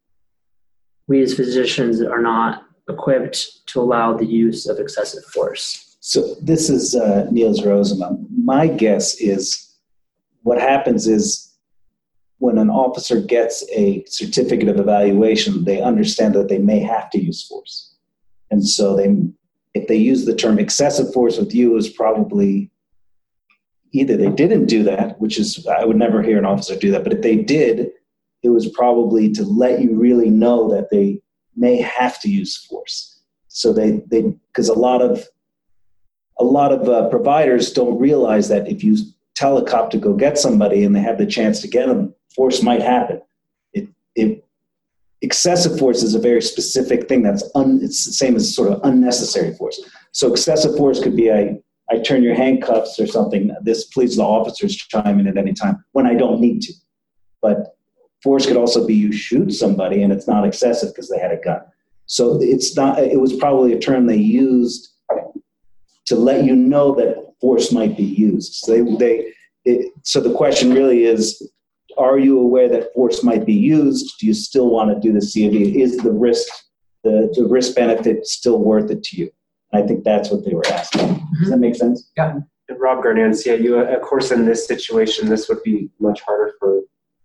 we as physicians are not equipped to allow the use of excessive force. So this is uh, Niels Rosenbaum. My guess is what happens is when an officer gets a certificate of evaluation, they understand that they may have to use force. And so they, if they use the term excessive force with you, is probably either they didn't do that, which is, I would never hear an officer do that, but if they did, it was probably to let you really know that they may have to use force. So they, they, because a lot of, a lot of uh, providers don't realize that if you tell a cop to go get somebody and they have the chance to get them, force might happen. It, it, excessive force is a very specific thing that's un, it's the same as sort of unnecessary force. So excessive force could be I, I turn your handcuffs or something. This, please, the officers chime in at any time when I don't need to. But force could also be you shoot somebody and it's not excessive because they had a gun. So it's not, it was probably a term they used to let you know that force might be used. So they, they it, so the question really is, are you aware that force might be used? Do you still want to do the C A V? Is the risk, the, the risk benefit still worth it to you? And I think that's what they were asking. Mm-hmm. Does that make sense? Yeah. And Rob Garnan, C I U, of course, in this situation, this would be much harder for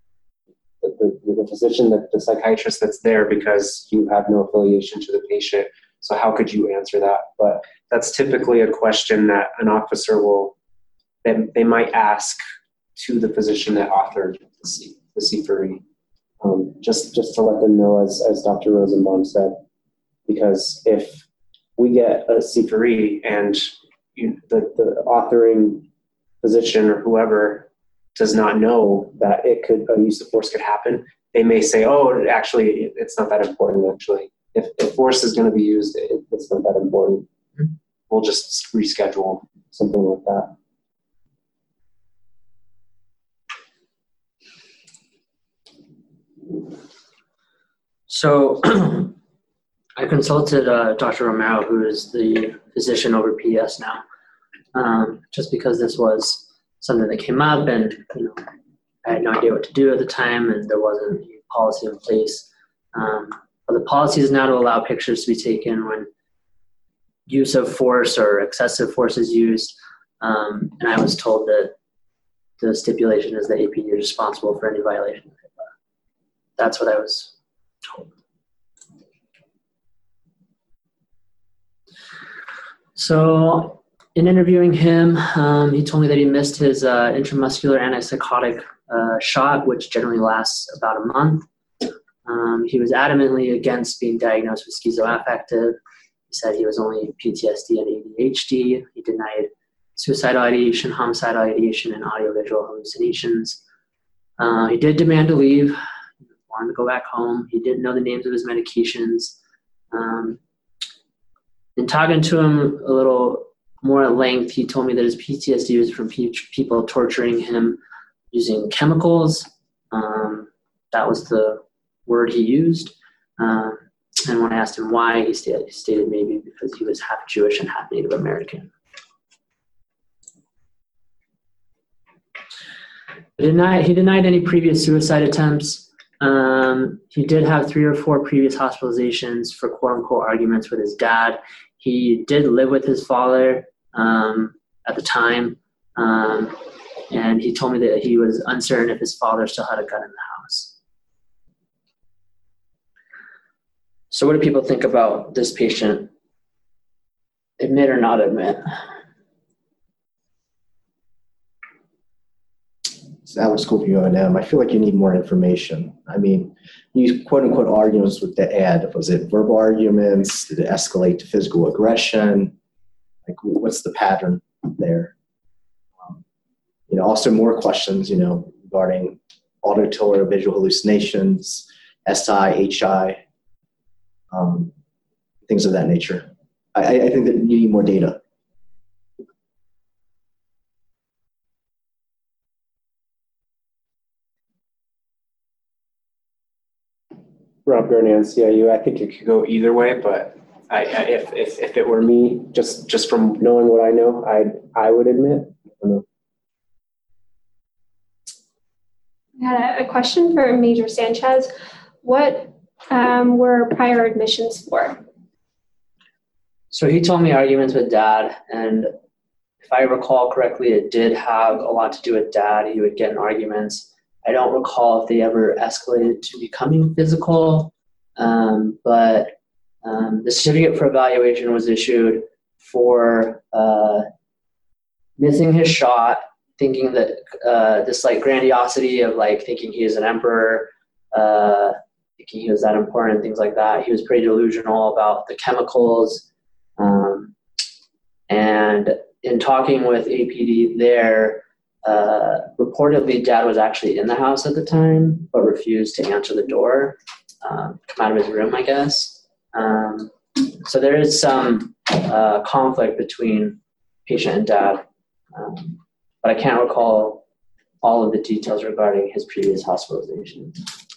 the, the, the physician, the, the psychiatrist that's there, because you have no affiliation to the patient. So how could you answer that? But that's typically a question that an officer will, they, they might ask to the physician that authored the C, the C four E, um, just, just to let them know, as, as Doctor Rosenbaum said, because if we get a C four E and you, the, the authoring physician or whoever does not know that it could, a use of force could happen, they may say, oh, actually, it's not that important, actually. If, if force is going to be used, it, it's not that important. Mm-hmm. We'll just reschedule, something like that. So I consulted uh, Doctor Romero, who is the physician over P D S now, um, just because this was something that came up, and you know, I had no idea what to do at the time, and there wasn't a policy in place. Um, but the policy is now to allow pictures to be taken when use of force or excessive force is used, um, and I was told that the stipulation is that A P D is responsible for any violation of HIPAA. That's what I was told. So in interviewing him, um, he told me that he missed his uh, intramuscular antipsychotic uh, shot, which generally lasts about a month. Um, he was adamantly against being diagnosed with schizoaffective. He said he was only P T S D and A D H D. He denied suicidal ideation, homicidal ideation, and audiovisual hallucinations. Uh, he did demand to leave. He wanted to go back home. He didn't know the names of his medications. Um, in talking to him a little more at length, he told me that his P T S D was from pe- people torturing him using chemicals. Um, that was the word he used. Um, and when I asked him why, he stated, he stated maybe because he was half Jewish and half Native American. He denied, he denied any previous suicide attempts. Um, he did have three or four previous hospitalizations for quote-unquote arguments with his dad. He did live with his father um, at the time, um, and he told me that he was uncertain if his father still had a gun in the house. So what do people think about this patient? Admit or not admit? Alex Cooper, U N M. I feel like you need more information. I mean, you quote unquote arguments with the ad. Was it verbal arguments? Did it escalate to physical aggression? Like, what's the pattern there? Um, you know, also more questions, you know, regarding auditory or visual hallucinations, S I, H I, um, things of that nature. I, I think that you need more data. Rob Garnan, C I U. I think it could go either way, but I, I, if, if if it were me, just just from knowing what I know, I I would admit. I don't know. I had a, a question for Major Sanchez. what um, were prior admissions for? So he told me arguments with dad, and if I recall correctly, it did have a lot to do with dad. He would get in arguments. I don't recall if they ever escalated to becoming physical, um, but um, the certificate for evaluation was issued for uh, missing his shot, thinking that uh, this like grandiosity of like thinking he is an emperor, uh, thinking he was that important, things like that. He was pretty delusional about the chemicals. Um, and in talking with A P D there, uh, reportedly dad was actually in the house at the time, but refused to answer the door, um, come out of his room, I guess. Um, so there is some uh, conflict between patient and dad, um, but I can't recall all of the details regarding his previous hospitalization.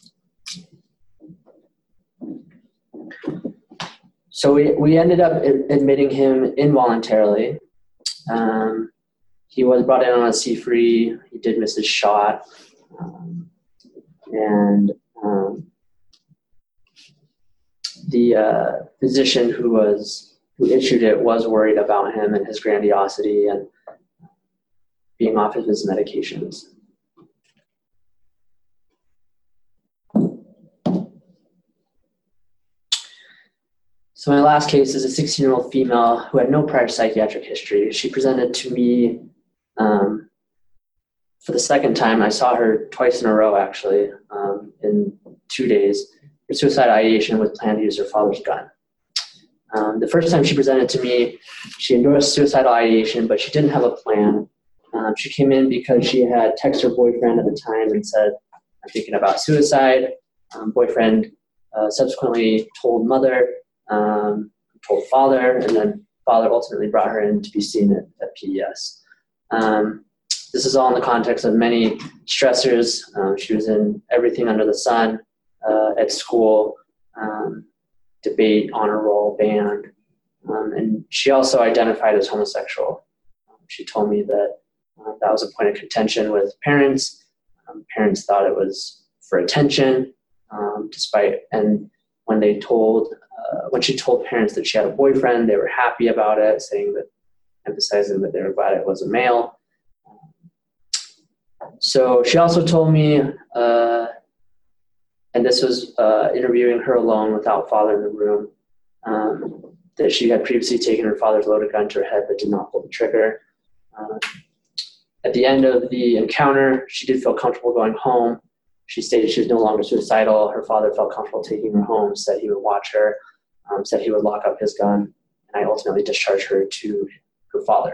So we, we ended up admitting him involuntarily. Um, he was brought in on a C-free. He did miss his shot. Um, and um, the uh, physician who was who issued it was worried about him and his grandiosity and being off of his medications. So my last case is a sixteen-year-old female who had no prior psychiatric history. She presented to me um, for the second time. I saw her twice in a row, actually, um, in two days, for suicide ideation with plan to use her father's gun. Um, the first time she presented to me, she endorsed suicidal ideation, but she didn't have a plan. Um, she came in because she had texted her boyfriend at the time and said, "I'm thinking about suicide." Um, boyfriend uh, subsequently told mother, Um, told father, and then father ultimately brought her in to be seen at, at P E S. Um, this is all in the context of many stressors. Um, she was in everything under the sun uh, at school, um, debate, honor roll, band, um, and she also identified as homosexual. Um, she told me that uh, that was a point of contention with parents. Um, parents thought it was for attention, um, despite, and when they told Uh, when she told parents that she had a boyfriend, they were happy about it, saying that, emphasizing that they were glad it was a male. So she also told me, uh, and this was uh, interviewing her alone without father in the room, um, that she had previously taken her father's loaded gun to her head but did not pull the trigger. Uh, at the end of the encounter, she did feel comfortable going home. She stated she was no longer suicidal. Her father felt comfortable taking her home, said he would watch her, um, said he would lock up his gun, and I ultimately discharged her to her father.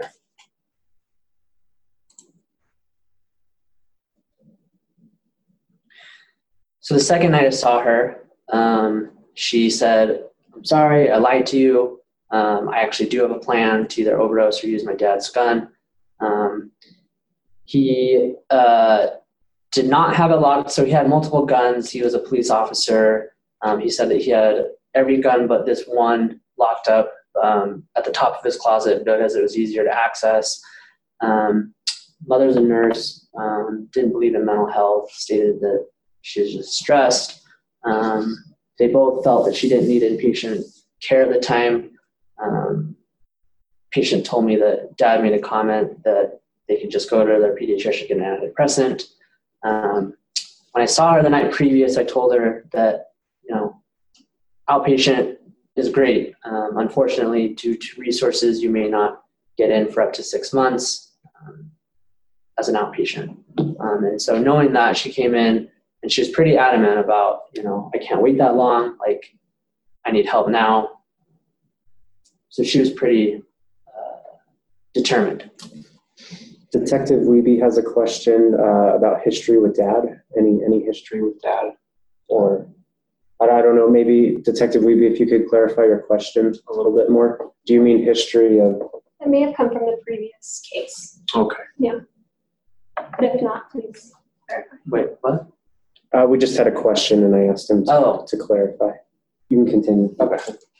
So the second night I saw her, um, she said, "I'm sorry, I lied to you. Um, I actually do have a plan to either overdose or use my dad's gun." Um, he... Uh, did not have a lot, so he had multiple guns. He was a police officer. Um, he said that he had every gun but this one locked up um, at the top of his closet because it was easier to access. Um, mother's a nurse, um, didn't believe in mental health, stated that she was just stressed. Um, they both felt that she didn't need inpatient care at the time. Um, patient told me that dad made a comment that they could just go to their pediatrician and get an antidepressant. Um, when I saw her the night previous, I told her that, you know, outpatient is great. Um, unfortunately, due to resources, you may not get in for up to six months um, as an outpatient. Um, and so knowing that, she came in and she was pretty adamant about, you know, I can't wait that long. Like, I need help now. So she was pretty uh, determined. Detective Wiebe has a question uh, about history with dad. Any any history with dad? Or, I, I don't know, maybe Detective Wiebe, if you could clarify your question a little bit more. Do you mean history of... It may have come from the previous case. Okay. Yeah. But if not, please clarify. Wait, what? Uh, we just had a question and I asked him to, Oh. to clarify. You can continue. Okay.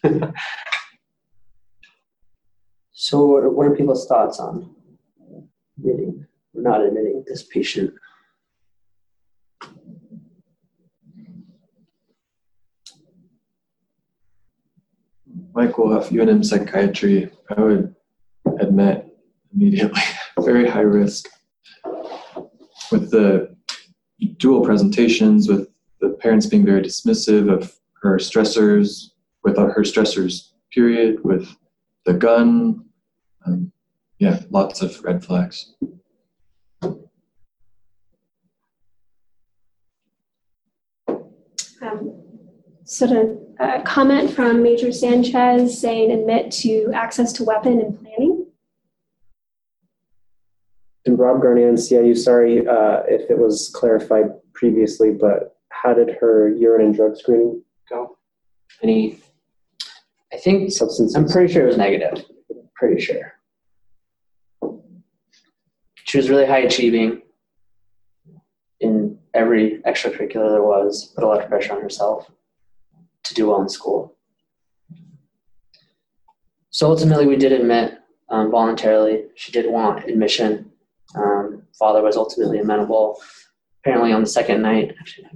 So what are, what are people's thoughts on admitting or not admitting this patient? Michael Huff, U N M Psychiatry, I would admit immediately, very high risk. With the dual presentations, with the parents being very dismissive of her stressors, with her stressors, period, with the gun, um, yeah, lots of red flags. Um, sort of a comment from Major Sanchez saying admit to access to weapon and planning. And Rob Garnier, C I U, sorry uh, if it was clarified previously, but how did her urine and drug screening go? Any, I think, Substances? I'm pretty sure it was negative. Pretty sure. She was really high achieving in every extracurricular there was, put a lot of pressure on herself to do well in school. So ultimately we did admit um, voluntarily. She did want admission. Um, father was ultimately amenable. Apparently on the second night, actually,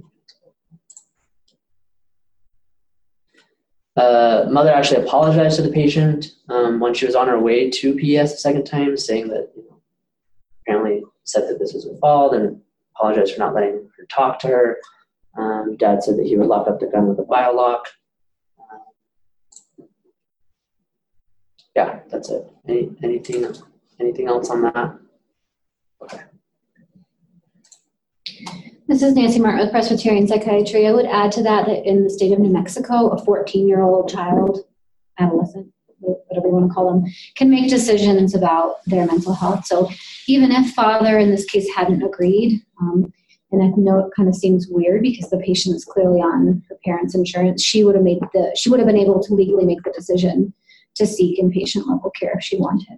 uh, mother actually apologized to the patient um, when she was on her way to P E S the second time, saying that, you know, apparently said that this was her fault and apologized for not letting her talk to her. Um, Dad said that he would lock up the gun with a biolock. Uh, yeah, that's it. Any, anything, anything else on that? Okay. This is Nancy Martin with Presbyterian Psychiatry. I would add to that that in the state of New Mexico, a fourteen-year-old child, adolescent, whatever you want to call them, can make decisions about their mental health. So even if father in this case hadn't agreed, um, and I know it kind of seems weird because the patient is clearly on her parents' insurance, she would have made the she would have been able to legally make the decision to seek inpatient level care if she wanted.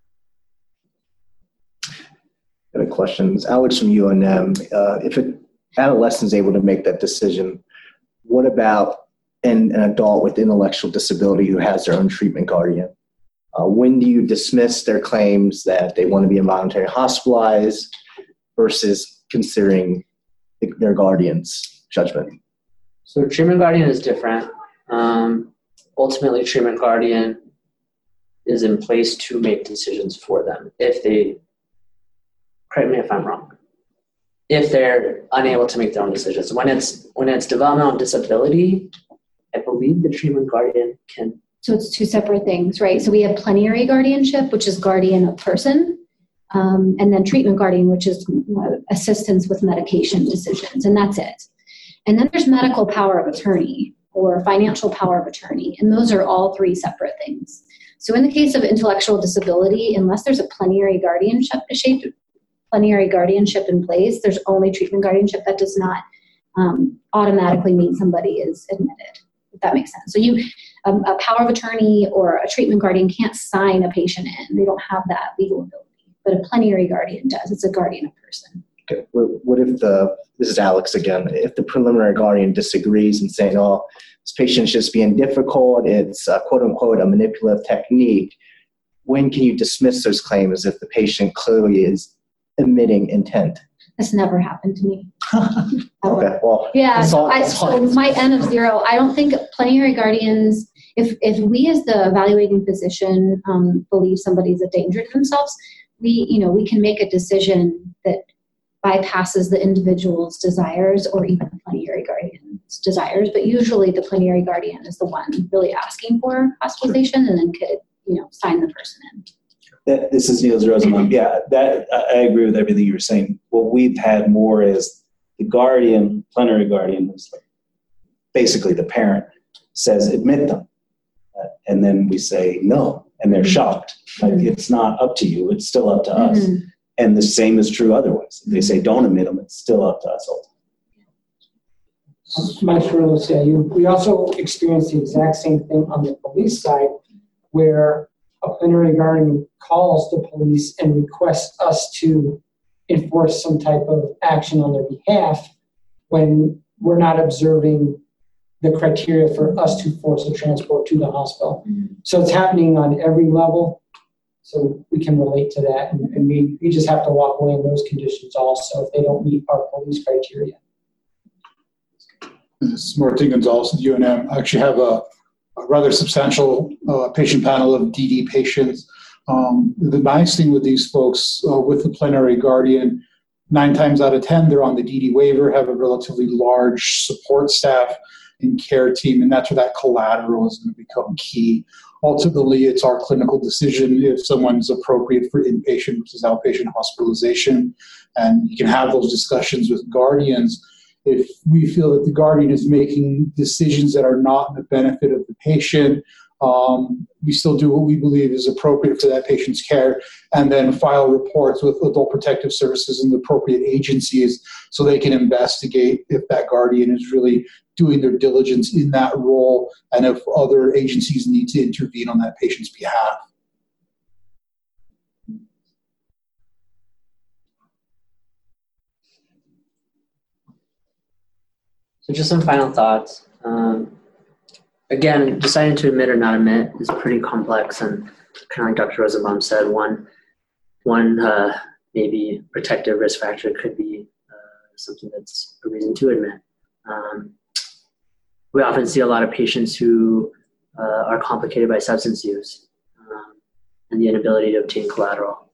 Got a question. Alex from U N M. Uh, if an adolescent is able to make that decision, what about an, an adult with intellectual disability who has their own treatment guardian? Uh, when do you dismiss their claims that they want to be involuntarily hospitalized versus considering the, their guardian's judgment? So treatment guardian is different. Um, ultimately, treatment guardian is in place to make decisions for them. If they, correct me if I'm wrong, if they're unable to make their own decisions. When it's when it's developmental disability, I believe the treatment guardian can. So it's two separate things, right? So we have plenary guardianship, which is guardian of person, um, and then treatment guardian, which is assistance with medication decisions, and that's it. And then there's medical power of attorney or financial power of attorney, and those are all three separate things. So in the case of intellectual disability, unless there's a plenary guardianship shaped plenary guardianship in place, there's only treatment guardianship. That does not um, automatically mean somebody is admitted, if that makes sense. So you, um, a power of attorney or a treatment guardian can't sign a patient in. They don't have that legal ability, but a plenary guardian does. It's a guardian of person. Okay. What if the, this is Alex again, if the preliminary guardian disagrees and saying, oh, this patient's just being difficult, it's a quote unquote a manipulative technique, when can you dismiss those claims if the patient clearly is admitting intent? That's never happened to me. Okay, well, yeah, that's all, I, that's so my N of zero, I don't think plenary guardians, if, if we as the evaluating physician um, believe somebody's a danger to themselves, we, you know, we can make a decision that bypasses the individual's desires or even the plenary guardian's desires, but usually the plenary guardian is the one really asking for hospitalization and then could, you know, sign the person in. That, this is Niels Rosenbaum. Yeah, that I agree with everything you were saying. What we've had more is the guardian, plenary guardian, who's like basically the parent, says admit them, uh, and then we say no, and they're shocked. Like mm-hmm. It's not up to you; it's still up to us. Mm-hmm. And the same is true otherwise. If they say don't admit them, it's still up to us ultimately. Mike Ferrello, C I U. We also experienced the exact same thing on the police side, where a plenary guardian calls the police and requests us to enforce some type of action on their behalf when we're not observing the criteria for us to force a transport to the hospital. Mm-hmm. So it's happening on every level. So we can relate to that. And, and we, we just have to walk away in those conditions also if they don't meet our police criteria. This is Martin Gonzalez at U N M. I actually have a a rather substantial uh, patient panel of D D patients. Um, the nice thing with these folks, uh, with the plenary guardian, nine times out of ten, they're on the D D waiver, have a relatively large support staff and care team, and that's where that collateral is going to become key. Ultimately, it's our clinical decision if someone's appropriate for inpatient versus outpatient hospitalization, and you can have those discussions with guardians. If we feel that the guardian is making decisions that are not in the benefit of the patient, um, we still do what we believe is appropriate for that patient's care, and then file reports with Adult Protective Services and the appropriate agencies so they can investigate if that guardian is really doing their diligence in that role and if other agencies need to intervene on that patient's behalf. So just some final thoughts. Um, again, deciding to admit or not admit is pretty complex, and kind of like Doctor Rosenbaum said, one, one uh, maybe protective risk factor could be uh, something that's a reason to admit. Um, we often see a lot of patients who uh, are complicated by substance use um, and the inability to obtain collateral.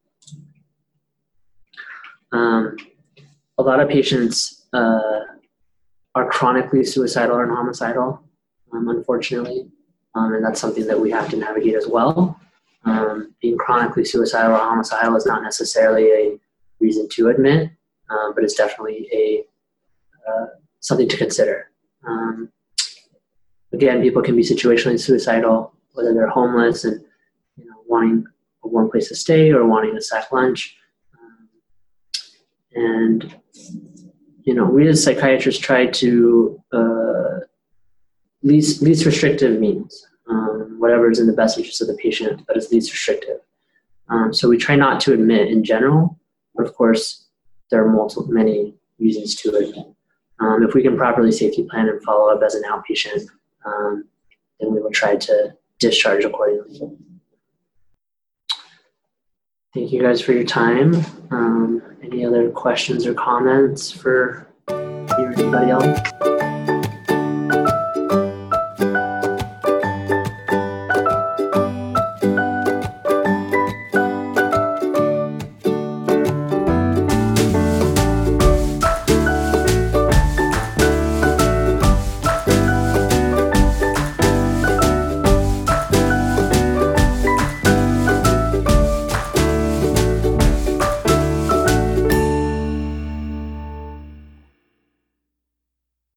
Um, a lot of patients uh, are chronically suicidal and homicidal, um, unfortunately, um, and that's something that we have to navigate as well. Um, being chronically suicidal or homicidal is not necessarily a reason to admit, um, but it's definitely a uh, something to consider. Um, again, people can be situationally suicidal, whether they're homeless and you know wanting a warm place to stay or wanting a sack lunch, um, and you know, we as psychiatrists try to uh, least least restrictive means, um, whatever is in the best interest of the patient, but it's least restrictive. Um, so we try not to admit in general, but of course, there are multiple, many reasons to admit. Um, if we can properly safety plan and follow up as an outpatient, um, then we will try to discharge accordingly. Thank you guys for your time. Um, any other questions or comments for you or anybody else?